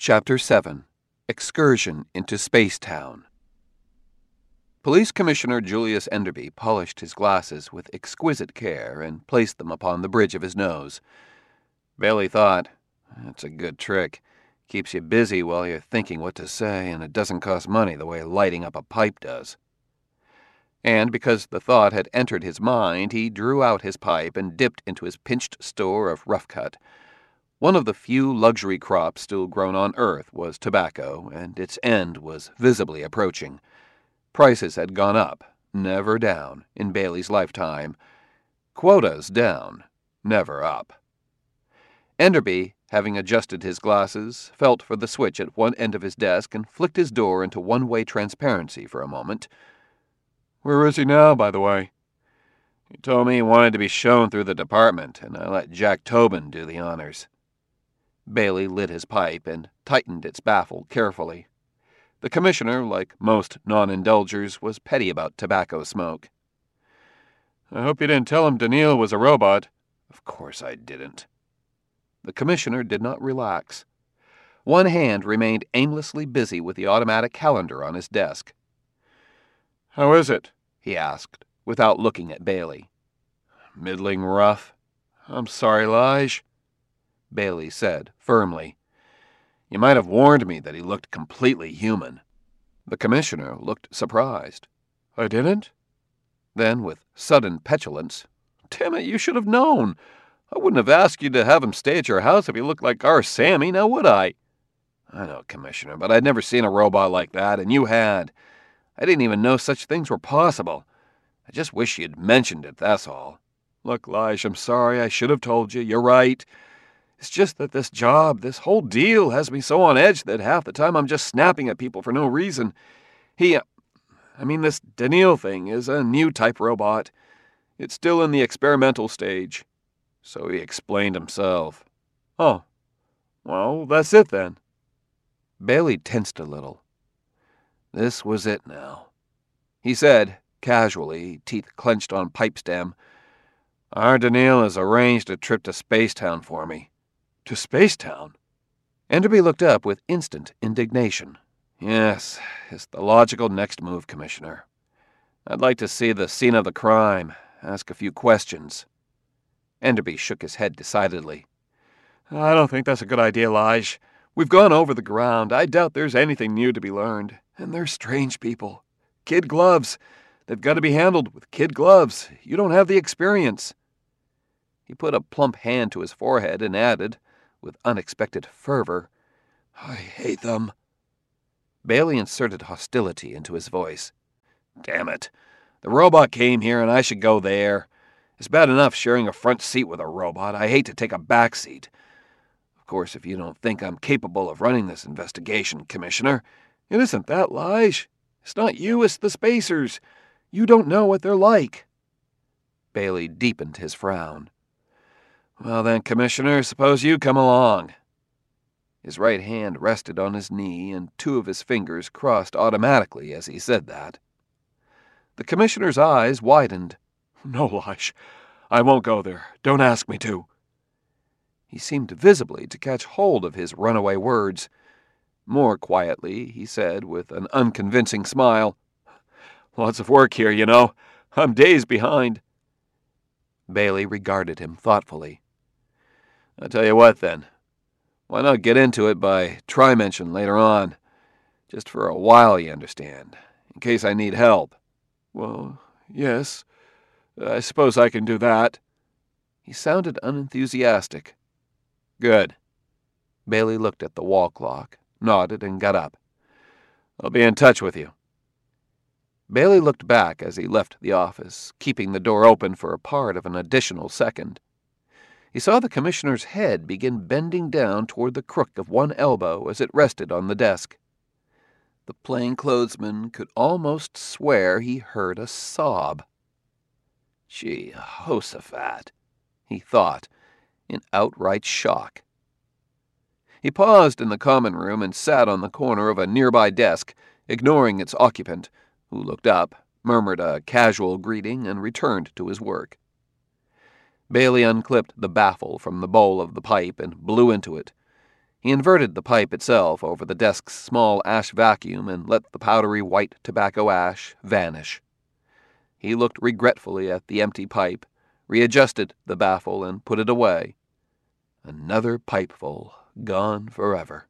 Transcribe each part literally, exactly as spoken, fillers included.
Chapter seven. Excursion into Spacetown. Police Commissioner Julius Enderby polished his glasses with exquisite care and placed them upon the bridge of his nose. Bailey thought, "That's a good trick. Keeps you busy while you're thinking what to say, and it doesn't cost money the way lighting up a pipe does." And because the thought had entered his mind, he drew out his pipe and dipped into his pinched store of rough cut. One of the few luxury crops still grown on Earth was tobacco, and its end was visibly approaching. Prices had gone up, never down, in Bailey's lifetime. Quotas down, never up. Enderby, having adjusted his glasses, felt for the switch at one end of his desk and flicked his door into one-way transparency for a moment. "Where is he now, by the way?" "He told me he wanted to be shown through the department, and I let Jack Tobin do the honors." Bailey lit his pipe and tightened its baffle carefully. The commissioner, like most non-indulgers, was petty about tobacco smoke. "I hope you didn't tell him Daniil was a robot." "Of course I didn't." The commissioner did not relax. One hand remained aimlessly busy with the automatic calendar on his desk. "How is it?" he asked, without looking at Bailey. "Middling rough. I'm sorry, Lige," Bailey said firmly. "You might have warned me that he looked completely human." The commissioner looked surprised. "I didn't?" Then, with sudden petulance, "Damn it, you should have known. I wouldn't have asked you to have him stay at your house if he looked like our Sammy, now would I?" "I know, Commissioner, but I'd never seen a robot like that, and you had. I didn't even know such things were possible. I just wish you'd mentioned it, that's all." "Look, Lige, I'm sorry. I should have told you. You're right. It's just that this job, this whole deal, has me so on edge that half the time I'm just snapping at people for no reason. He, I mean, this Daniil thing is a new type robot. It's still in the experimental stage." So he explained himself. "Oh, well, that's it then." Bailey tensed a little. This was it now. He said, casually, teeth clenched on pipe stem, "Our Daniil has arranged a trip to Spacetown for me." "To Spacetown?" Enderby looked up with instant indignation. "Yes, it's the logical next move, Commissioner. I'd like to see the scene of the crime, ask a few questions." Enderby shook his head decidedly. "I don't think that's a good idea, Lige. We've gone over the ground. I doubt there's anything new to be learned. And they're strange people. Kid gloves. They've got to be handled with kid gloves. You don't have the experience." He put a plump hand to his forehead and added, with unexpected fervor, "I hate them." Bailey inserted hostility into his voice. "Damn it. The robot came here and I should go there. It's bad enough sharing a front seat with a robot. I hate to take a back seat. Of course, if you don't think I'm capable of running this investigation, Commissioner." "It isn't that, Lige. It's not you, it's the spacers. You don't know what they're like." Bailey deepened his frown. "Well then, Commissioner, suppose you come along." His right hand rested on his knee, and two of his fingers crossed automatically as he said that. The Commissioner's eyes widened. "No, Lige, I won't go there. Don't ask me to." He seemed visibly to catch hold of his runaway words. More quietly, he said, with an unconvincing smile, "Lots of work here, you know. I'm days behind." Bailey regarded him thoughtfully. "I'll tell you what, then. Why not get into it by tri-mention later on? Just for a while, you understand, in case I need help." "Well, yes. I suppose I can do that." He sounded unenthusiastic. "Good." Bailey looked at the wall clock, nodded, and got up. "I'll be in touch with you." Bailey looked back as he left the office, keeping the door open for a part of an additional second. He saw the Commissioner's head begin bending down toward the crook of one elbow as it rested on the desk. The plainclothesman could almost swear he heard a sob. "Jehoshaphat," he thought, in outright shock. He paused in the common room and sat on the corner of a nearby desk, ignoring its occupant, who looked up, murmured a casual greeting, and returned to his work. Bailey unclipped the baffle from the bowl of the pipe and blew into it. He inverted the pipe itself over the desk's small ash vacuum and let the powdery white tobacco ash vanish. He looked regretfully at the empty pipe, readjusted the baffle, and put it away. Another pipeful, gone forever.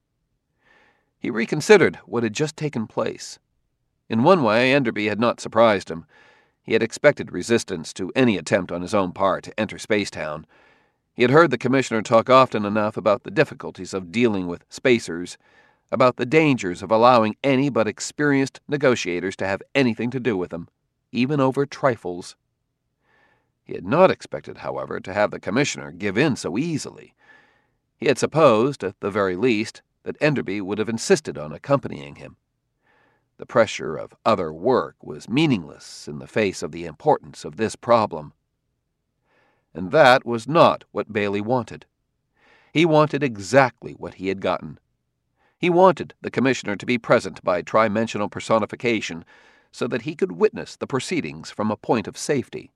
He reconsidered what had just taken place. In one way, Enderby had not surprised him. He had expected resistance to any attempt on his own part to enter Spacetown. He had heard the Commissioner talk often enough about the difficulties of dealing with spacers, about the dangers of allowing any but experienced negotiators to have anything to do with them, even over trifles. He had not expected, however, to have the Commissioner give in so easily. He had supposed, at the very least, that Enderby would have insisted on accompanying him. The pressure of other work was meaningless in the face of the importance of this problem. And that was not what Bailey wanted. He wanted exactly what he had gotten. He wanted the Commissioner to be present by trimensional personification so that he could witness the proceedings from a point of safety.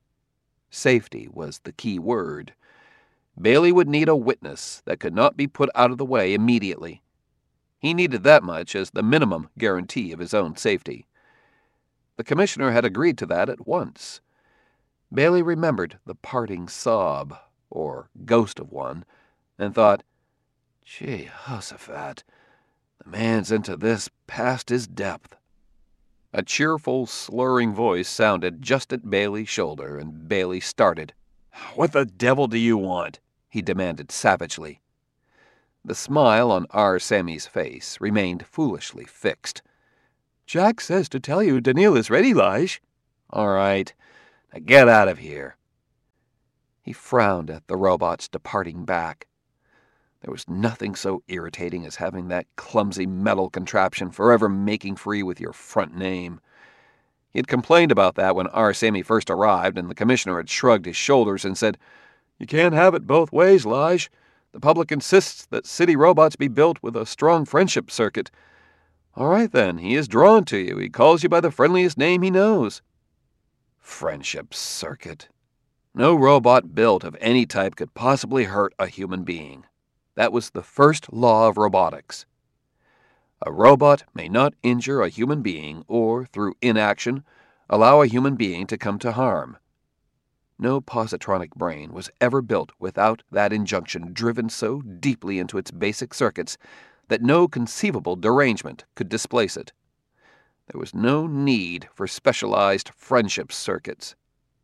Safety was the key word. Bailey would need a witness that could not be put out of the way immediately. He needed that much as the minimum guarantee of his own safety. The Commissioner had agreed to that at once. Bailey remembered the parting sob, or ghost of one, and thought, "Gee, Jehoshaphat, the man's into this past his depth." A cheerful, slurring voice sounded just at Bailey's shoulder, and Bailey started. "What the devil do you want?" he demanded savagely. The smile on R. Sammy's face remained foolishly fixed. "Jack says to tell you Daniil is ready, Lige." "All right. Now get out of here." He frowned at the robot's departing back. There was nothing so irritating as having that clumsy metal contraption forever making free with your front name. He had complained about that when R. Sammy first arrived, and the Commissioner had shrugged his shoulders and said, "You can't have it both ways, Lige. The public insists that city robots be built with a strong friendship circuit. All right, then, he is drawn to you. He calls you by the friendliest name he knows." Friendship circuit. No robot built of any type could possibly hurt a human being. That was the first law of robotics. A robot may not injure a human being or, through inaction, allow a human being to come to harm. No positronic brain was ever built without that injunction driven so deeply into its basic circuits that no conceivable derangement could displace it. There was no need for specialized friendship circuits.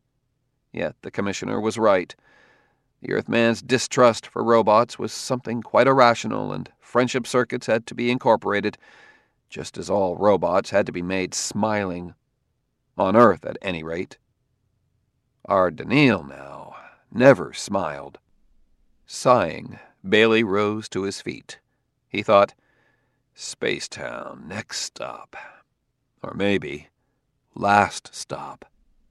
Yet the Commissioner was right. The Earthman's distrust for robots was something quite irrational, and friendship circuits had to be incorporated, just as all robots had to be made smiling. On Earth, at any rate. Our Daniil, now, never smiled. Sighing, Bailey rose to his feet. He thought, Spacetown, next stop. Or maybe, last stop.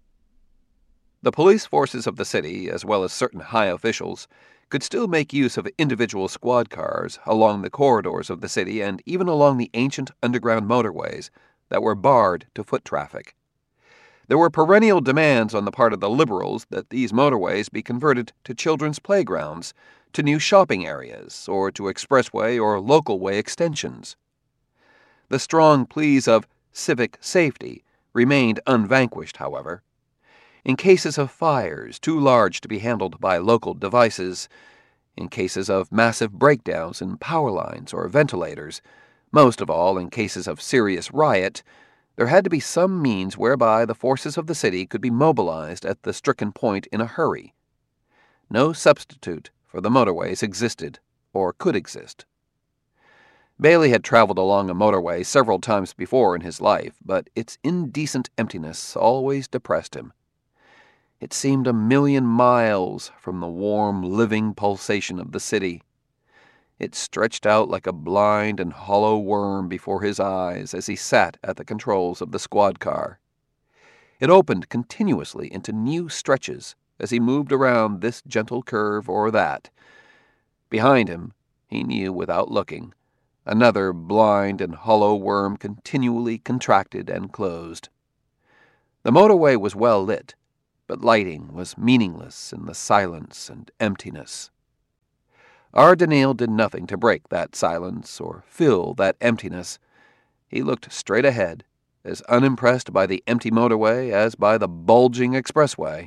The police forces of the city, as well as certain high officials, could still make use of individual squad cars along the corridors of the city and even along the ancient underground motorways that were barred to foot traffic. There were perennial demands on the part of the liberals that these motorways be converted to children's playgrounds, to new shopping areas, or to expressway or local way extensions. The strong pleas of civic safety remained unvanquished, however. In cases of fires too large to be handled by local devices, in cases of massive breakdowns in power lines or ventilators, most of all in cases of serious riot, there had to be some means whereby the forces of the city could be mobilized at the stricken point in a hurry. No substitute for the motorways existed, or could exist. Bailey had traveled along a motorway several times before in his life, but its indecent emptiness always depressed him. It seemed a million miles from the warm, living pulsation of the city. It stretched out like a blind and hollow worm before his eyes as he sat at the controls of the squad car. It opened continuously into new stretches as he moved around this gentle curve or that. Behind him, he knew without looking, another blind and hollow worm continually contracted and closed. The motorway was well lit, but lighting was meaningless in the silence and emptiness. Ardenil did nothing to break that silence or fill that emptiness. He looked straight ahead, as unimpressed by the empty motorway as by the bulging expressway.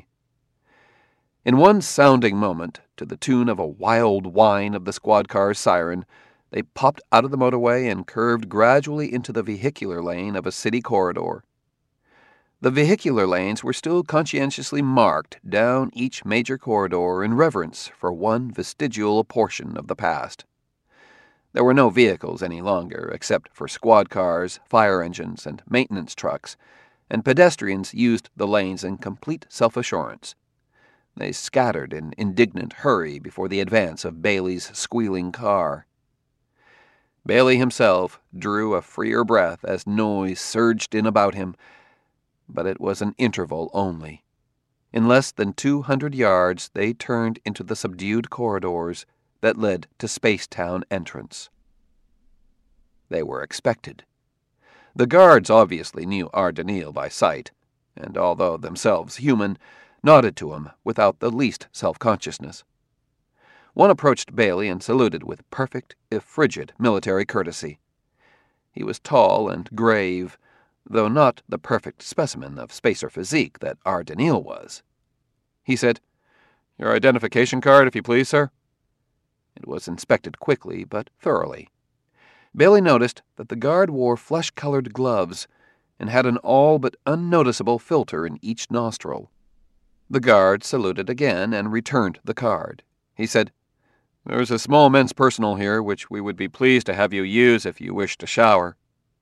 In one sounding moment, to the tune of a wild whine of the squad car's siren, they popped out of the motorway and curved gradually into the vehicular lane of a city corridor. The vehicular lanes were still conscientiously marked down each major corridor in reverence for one vestigial portion of the past. There were no vehicles any longer, except for squad cars, fire engines, and maintenance trucks, and pedestrians used the lanes in complete self-assurance. They scattered in indignant hurry before the advance of Bailey's squealing car. Bailey himself drew a freer breath as noise surged in about him, but it was an interval only. In less than two hundred yards, they turned into the subdued corridors that led to Spacetown entrance. They were expected. The guards obviously knew Ardenil by sight, and although themselves human, nodded to him without the least self-consciousness. One approached Bailey and saluted with perfect, if frigid, military courtesy. He was tall and grave, though not the perfect specimen of spacer physique that Ardenil was. He said, "Your identification card, if you please, sir." It was inspected quickly but thoroughly. Bailey noticed that the guard wore flesh-colored gloves and had an all but unnoticeable filter in each nostril. The guard saluted again and returned the card. He said, "There is a small men's personal here which we would be pleased to have you use if you wish to shower."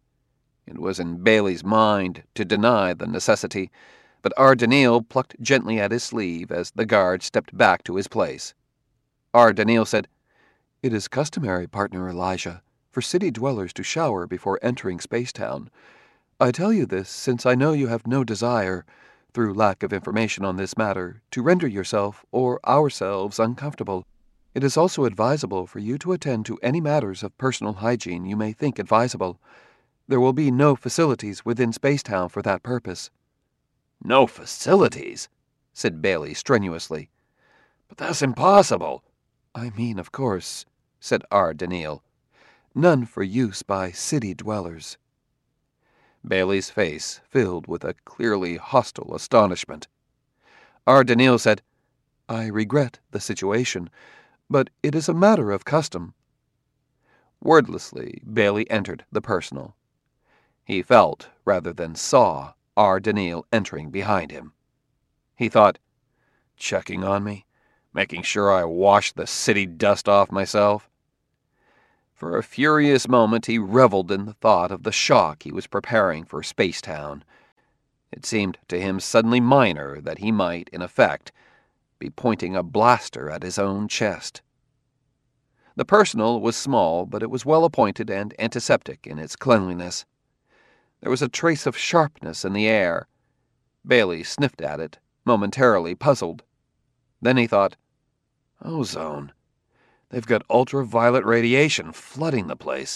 It was in Bailey's mind to deny the necessity, but Ardenil plucked gently at his sleeve as the guard stepped back to his place. Ardenil said, "It is customary, partner Elijah, for city dwellers to shower before entering Spacetown. I tell you this since I know you have no desire, through lack of information on this matter, to render yourself or ourselves uncomfortable. It is also advisable for you to attend to any matters of personal hygiene you may think advisable. There will be no facilities within Spacetown for that purpose." "No facilities?" said Bailey strenuously. "But that's impossible." "I mean, of course," said Ardenil, "none for use by city dwellers." Bailey's face filled with a clearly hostile astonishment. Ardenil said, "I regret the situation, but it is a matter of custom." Wordlessly, Bailey entered the personal. He felt, rather than saw, Ardenil entering behind him. He thought, "Checking on me? Making sure I wash the city dust off myself?" For a furious moment he reveled in the thought of the shock he was preparing for Spacetown. It seemed to him suddenly minor that he might, in effect, be pointing a blaster at his own chest. The personal was small, but it was well appointed and antiseptic in its cleanliness. There was a trace of sharpness in the air. Bailey sniffed at it, momentarily puzzled. Then he thought, "Ozone. They've got ultraviolet radiation flooding the place."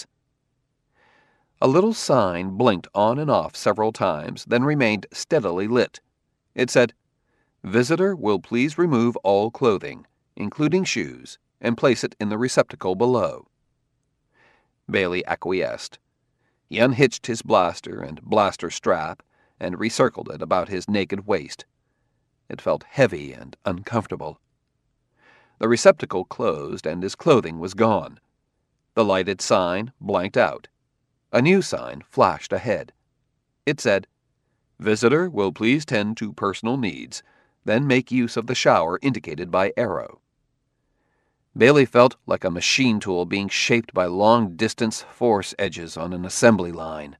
A little sign blinked on and off several times, then remained steadily lit. It said, "Visitor will please remove all clothing, including shoes, and place it in the receptacle below." Bailey acquiesced. He unhitched his blaster and blaster strap and recircled it about his naked waist. It felt heavy and uncomfortable. The receptacle closed and his clothing was gone. The lighted sign blanked out. A new sign flashed ahead. It said, "Visitor will please tend to personal needs, then make use of the shower indicated by arrow." Bailey felt like a machine tool being shaped by long-distance force edges on an assembly line.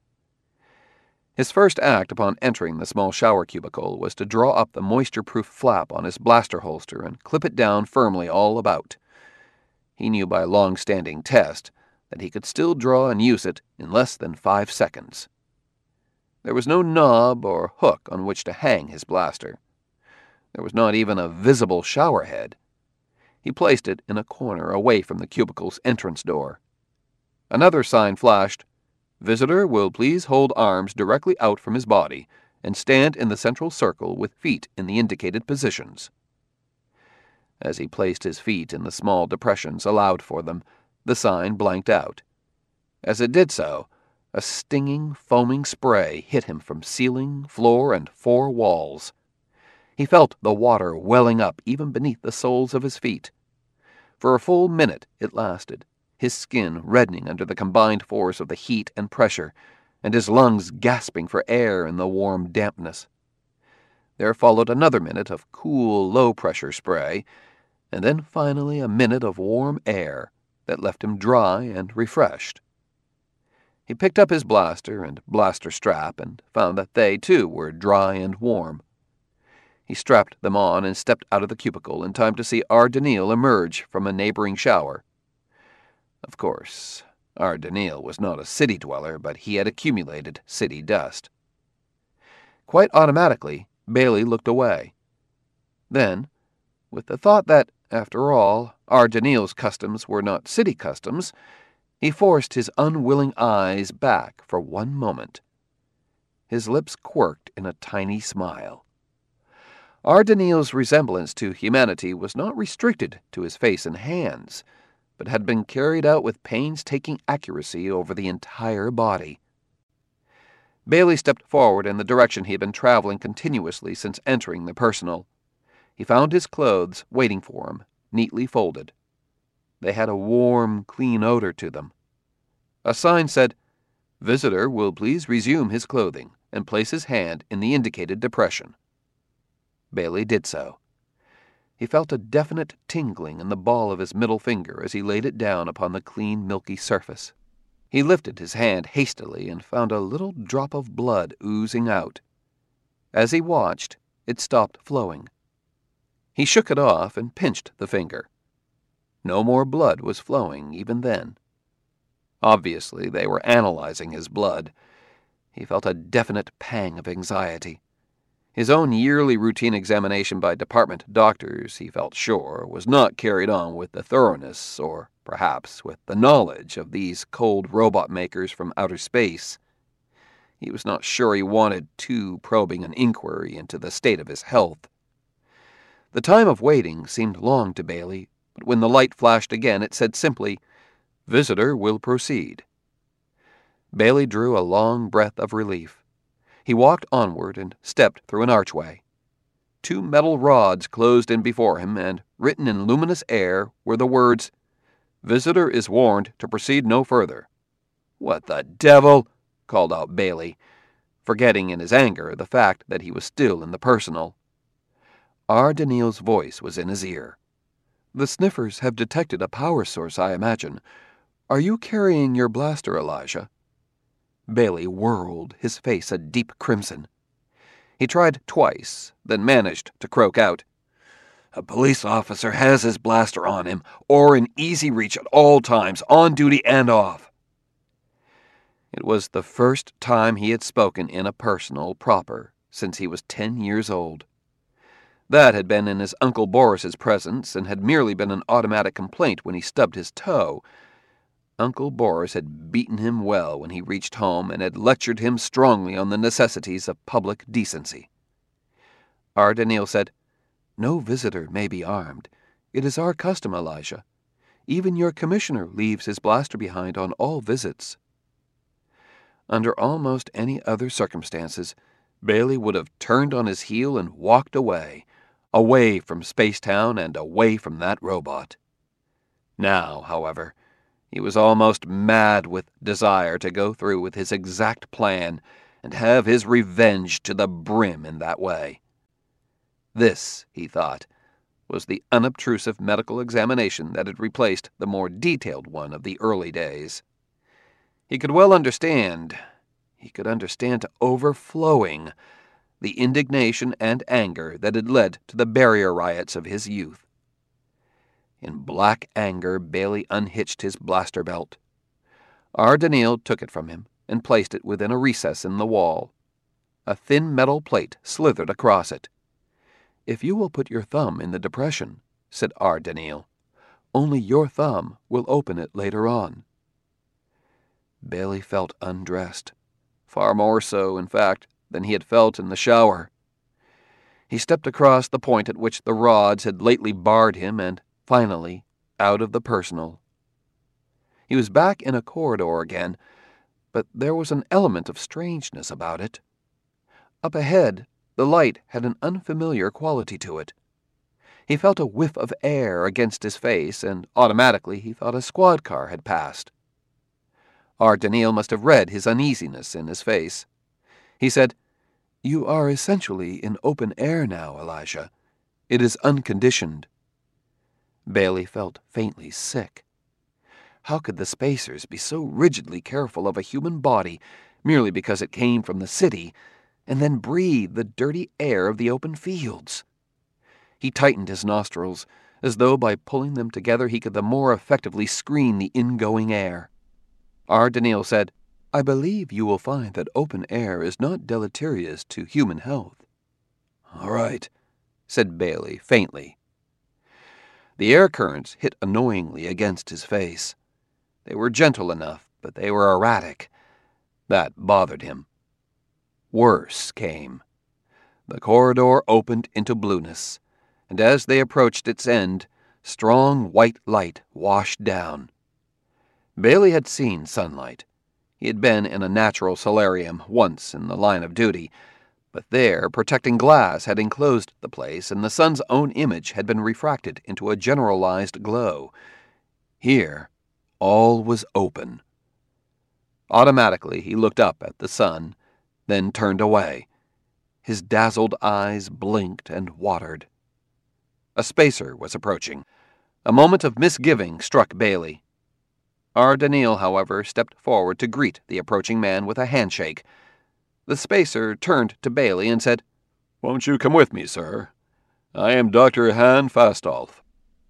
His first act upon entering the small shower cubicle was to draw up the moisture-proof flap on his blaster holster and clip it down firmly all about. He knew by long-standing test that he could still draw and use it in less than five seconds. There was no knob or hook on which to hang his blaster. There was not even a visible shower head. He placed it in a corner away from the cubicle's entrance door. Another sign flashed, "Visitor will please hold arms directly out from his body and stand in the central circle with feet in the indicated positions." As he placed his feet in the small depressions allowed for them, the sign blanked out. As it did so, a stinging, foaming spray hit him from ceiling, floor, and four walls. He felt the water welling up even beneath the soles of his feet. For a full minute it lasted, his skin reddening under the combined force of the heat and pressure, and his lungs gasping for air in the warm dampness. There followed another minute of cool, low-pressure spray, and then finally a minute of warm air that left him dry and refreshed. He picked up his blaster and blaster strap and found that they, too, were dry and warm. He strapped them on and stepped out of the cubicle in time to see R. Daneel emerge from a neighboring shower. Of course, R. Daneel was not a city dweller, but he had accumulated city dust. Quite automatically, Bailey looked away. Then, with the thought that, after all, R. Daneel's customs were not city customs, he forced his unwilling eyes back for one moment. His lips quirked in a tiny smile. R. Daneel's resemblance to humanity was not restricted to his face and hands, but had been carried out with painstaking accuracy over the entire body. Bailey stepped forward in the direction he had been traveling continuously since entering the personal. He found his clothes waiting for him, neatly folded. They had a warm, clean odor to them. A sign said, "Visitor will please resume his clothing and place his hand in the indicated depression." Bailey did so. He felt a definite tingling in the ball of his middle finger as he laid it down upon the clean, milky surface. He lifted his hand hastily and found a little drop of blood oozing out. As he watched, it stopped flowing. He shook it off and pinched the finger. No more blood was flowing even then. Obviously, they were analyzing his blood. He felt a definite pang of anxiety. His own yearly routine examination by department doctors, he felt sure, was not carried on with the thoroughness, or perhaps with the knowledge, of these cold robot makers from outer space. He was not sure he wanted too probing an inquiry into the state of his health. The time of waiting seemed long to Bailey, but when the light flashed again, it said simply, "Visitor will proceed." Bailey drew a long breath of relief. He walked onward and stepped through an archway. Two metal rods closed in before him, and written in luminous air were the words, "Visitor is warned to proceed no further." "What the devil?" called out Bailey, forgetting in his anger the fact that he was still in the personal. R. Daneel's voice was in his ear. "The sniffers have detected a power source, I imagine. Are you carrying your blaster, Elijah?" Bailey whirled, his face a deep crimson. He tried twice, then managed to croak out, "A police officer has his blaster on him, or in easy reach at all times, on duty and off." It was the first time he had spoken in a personal proper since he was ten years old. That had been in his Uncle Boris's presence and had merely been an automatic complaint when he stubbed his toe. Uncle Boris had beaten him well when he reached home and had lectured him strongly on the necessities of public decency. R. Daneel said, "No visitor may be armed. It is our custom, Elijah. Even your commissioner leaves his blaster behind on all visits." Under almost any other circumstances, Bailey would have turned on his heel and walked away, away from Spacetown and away from that robot. Now, however, he was almost mad with desire to go through with his exact plan and have his revenge to the brim in that way. This, he thought, was the unobtrusive medical examination that had replaced the more detailed one of the early days. He could well understand, he could understand to overflowing, the indignation and anger that had led to the barrier riots of his youth. In black anger, Bailey unhitched his blaster belt. R. Daneel took it from him and placed it within a recess in the wall. A thin metal plate slithered across it. "If you will put your thumb in the depression," said R. Daneel, "only your thumb will open it later on." Bailey felt undressed, far more so, in fact, than he had felt in the shower. He stepped across the point at which the rods had lately barred him and, finally, out of the personal. He was back in a corridor again, but there was an element of strangeness about it. Up ahead, the light had an unfamiliar quality to it. He felt a whiff of air against his face, and automatically he thought a squad car had passed. Art Daniel must have read his uneasiness in his face. He said, "You are essentially in open air now, Elijah. It is unconditioned." Bailey felt faintly sick. How could the spacers be so rigidly careful of a human body merely because it came from the city, and then breathe the dirty air of the open fields? He tightened his nostrils, as though by pulling them together he could the more effectively screen the ingoing air. Art Daniel said, "I believe you will find that open air is not deleterious to human health." "All right," said Bailey faintly. The air currents hit annoyingly against his face. They were gentle enough, but they were erratic. That bothered him. Worse came. The corridor opened into blueness, and as they approached its end, strong white light washed down. Bailey had seen sunlight. He had been in a natural solarium once in the line of duty, but there protecting glass had enclosed the place, and the sun's own image had been refracted into a generalized glow. Here, all was open. Automatically, he looked up at the sun, then turned away. His dazzled eyes blinked and watered. A spacer was approaching. A moment of misgiving struck Bailey. Art Daniel, however, stepped forward to greet the approaching man with a handshake. The spacer turned to Bailey and said, "Won't you come with me, sir? I am Doctor Han Fastolf."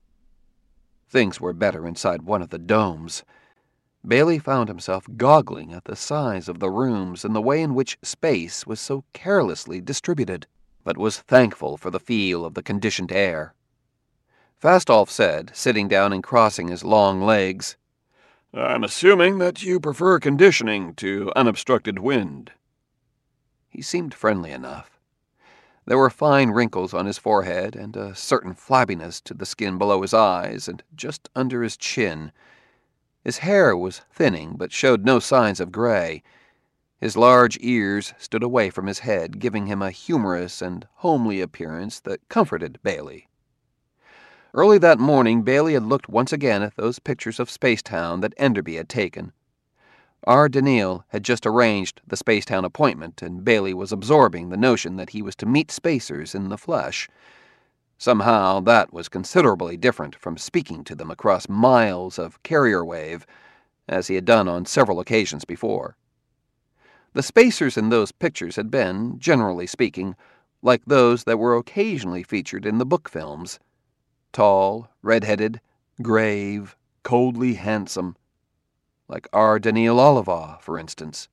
Things were better inside one of the domes. Bailey found himself goggling at the size of the rooms and the way in which space was so carelessly distributed, but was thankful for the feel of the conditioned air. Fastolf said, sitting down and crossing his long legs, "I'm assuming that you prefer conditioning to unobstructed wind." He seemed friendly enough. There were fine wrinkles on his forehead and a certain flabbiness to the skin below his eyes and just under his chin. His hair was thinning but showed no signs of gray. His large ears stood away from his head, giving him a humorous and homely appearance that comforted Bailey. Early that morning, Bailey had looked once again at those pictures of Spacetown that Enderby had taken. Art Daniel had just arranged the Spacetown appointment, and Bailey was absorbing the notion that he was to meet spacers in the flesh. Somehow that was considerably different from speaking to them across miles of carrier wave, as he had done on several occasions before. The spacers in those pictures had been, generally speaking, like those that were occasionally featured in the book films. Tall, red-headed, grave, coldly handsome. Like Art Daniel Olivaw, for instance.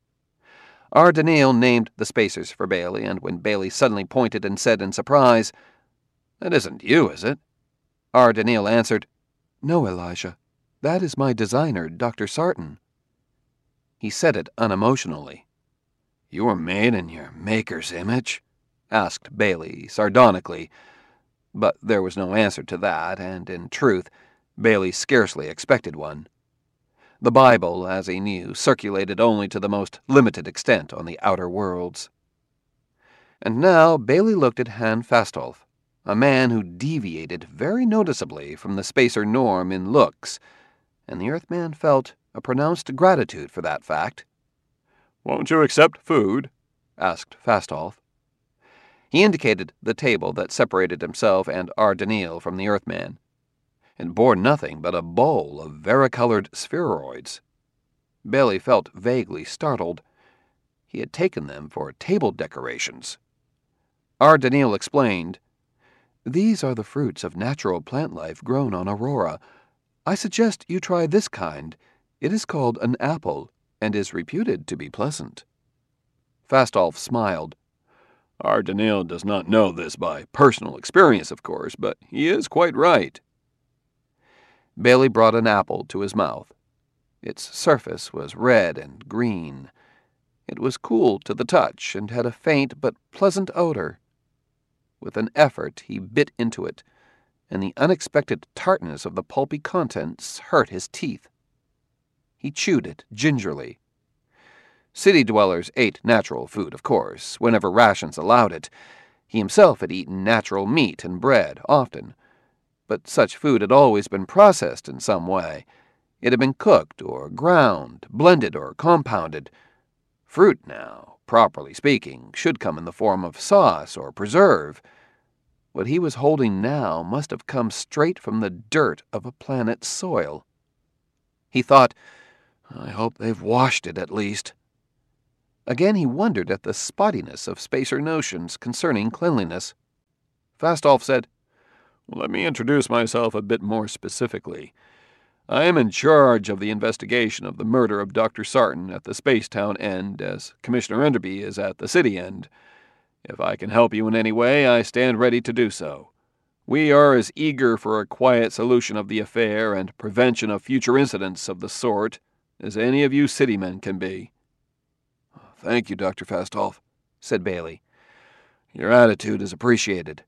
Art Daniel named the spacers for Bailey, and when Bailey suddenly pointed and said in surprise, "That isn't you, is it?" Art Daniel answered, "No, Elijah. That is my designer, Doctor Sarton." He said it unemotionally. "You were made in your maker's image?" asked Bailey sardonically. But there was no answer to that, and in truth, Bailey scarcely expected one. The Bible, as he knew, circulated only to the most limited extent on the outer worlds. And now Bailey looked at Han Fastolf, a man who deviated very noticeably from the spacer norm in looks, and the Earthman felt a pronounced gratitude for that fact. "Won't you accept food?" asked Fastolf. He indicated the table that separated himself and Art Daniel from the Earthman. It bore nothing but a bowl of varicolored spheroids. Bailey felt vaguely startled. He had taken them for table decorations. Art Daniel explained, "These are the fruits of natural plant life grown on Aurora. I suggest you try this kind. It is called an apple, and is reputed to be pleasant." Fastolf smiled. "Art Daniel does not know this by personal experience, of course, but he is quite right." Bailey brought an apple to his mouth. Its surface was red and green. It was cool to the touch and had a faint but pleasant odor. With an effort, he bit into it, and the unexpected tartness of the pulpy contents hurt his teeth. He chewed it gingerly. City dwellers ate natural food, of course, whenever rations allowed it. He himself had eaten natural meat and bread, often, but such food had always been processed in some way. It had been cooked or ground, blended or compounded. Fruit now, properly speaking, should come in the form of sauce or preserve. What he was holding now must have come straight from the dirt of a planet's soil. He thought, I hope they've washed it at least. Again he wondered at the spottiness of spacer notions concerning cleanliness. Fastolf said, Let me introduce myself a bit more specifically. I am in charge of the investigation of the murder of Doctor Sarton at the Spacetown end, as Commissioner Enderby is at the city end. If I can help you in any way, I stand ready to do so. We are as eager for a quiet solution of the affair and prevention of future incidents of the sort as any of you city men can be. Thank you, Doctor Fastolf, said Bailey. Your attitude is appreciated.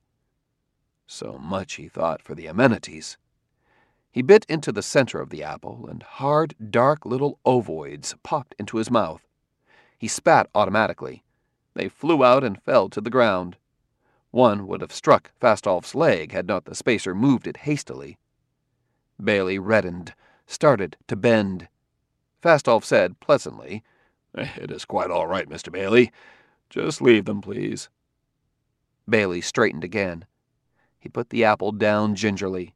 So much, he thought, for the amenities. He bit into the center of the apple, and hard, dark little ovoids popped into his mouth. He spat automatically. They flew out and fell to the ground. One would have struck Fastolf's leg had not the spacer moved it hastily. Bailey reddened, started to bend. Fastolf said pleasantly, It is quite all right, Mister Bailey. Just leave them, please. Bailey straightened again. He put the apple down gingerly.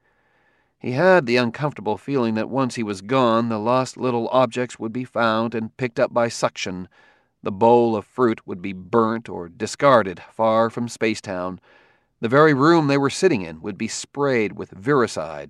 He had the uncomfortable feeling that once he was gone, the lost little objects would be found and picked up by suction. The bowl of fruit would be burnt or discarded far from Spacetown. The very room they were sitting in would be sprayed with viricide.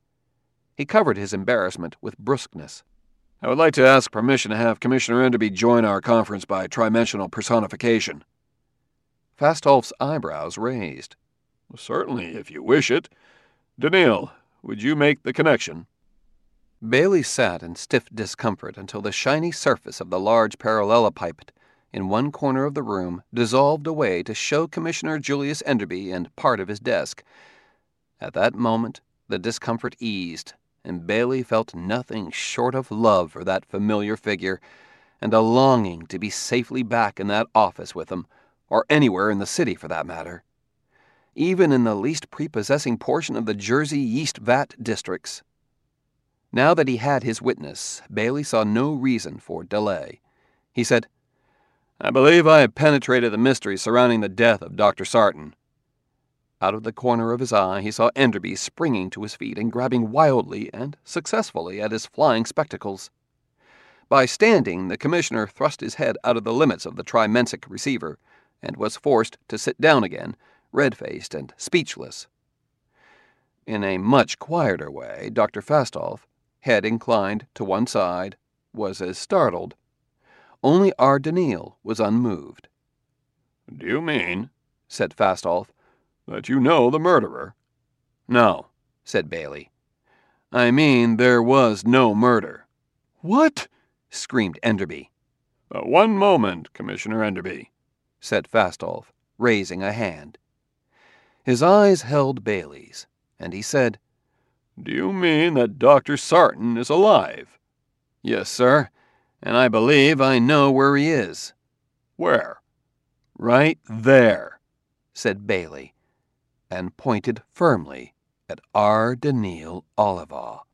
He covered his embarrassment with brusqueness. I would like to ask permission to have Commissioner Enderby join our conference by trimensional personification. Fastolf's eyebrows raised. Certainly, if you wish it. Daniil, would you make the connection? Bailey sat in stiff discomfort until the shiny surface of the large parallelepiped in one corner of the room dissolved away to show Commissioner Julius Enderby and part of his desk. At that moment, the discomfort eased, and Bailey felt nothing short of love for that familiar figure, and a longing to be safely back in that office with him, or anywhere in the city for that matter. Even in the least prepossessing portion of the Jersey yeast vat districts. Now that he had his witness, Bailey saw no reason for delay. He said, I believe I have penetrated the mystery surrounding the death of Doctor Sarton. Out of the corner of his eye, he saw Enderby springing to his feet and grabbing wildly and successfully at his flying spectacles. By standing, the commissioner thrust his head out of the limits of the trimensic receiver and was forced to sit down again, red-faced and speechless. In a much quieter way, Doctor Fastolf, head inclined to one side, was as startled. Only our Daniil was unmoved. Do you mean, said Fastolf, that you know the murderer? No, said Bailey. I mean there was no murder. What? Screamed Enderby. Uh, one moment, Commissioner Enderby, said Fastolf, raising a hand. His eyes held Bailey's, and he said, Do you mean that Doctor Sarton is alive? Yes, sir, and I believe I know where he is. Where? Right there, said Bailey, and pointed firmly at our Daniil Olivaw.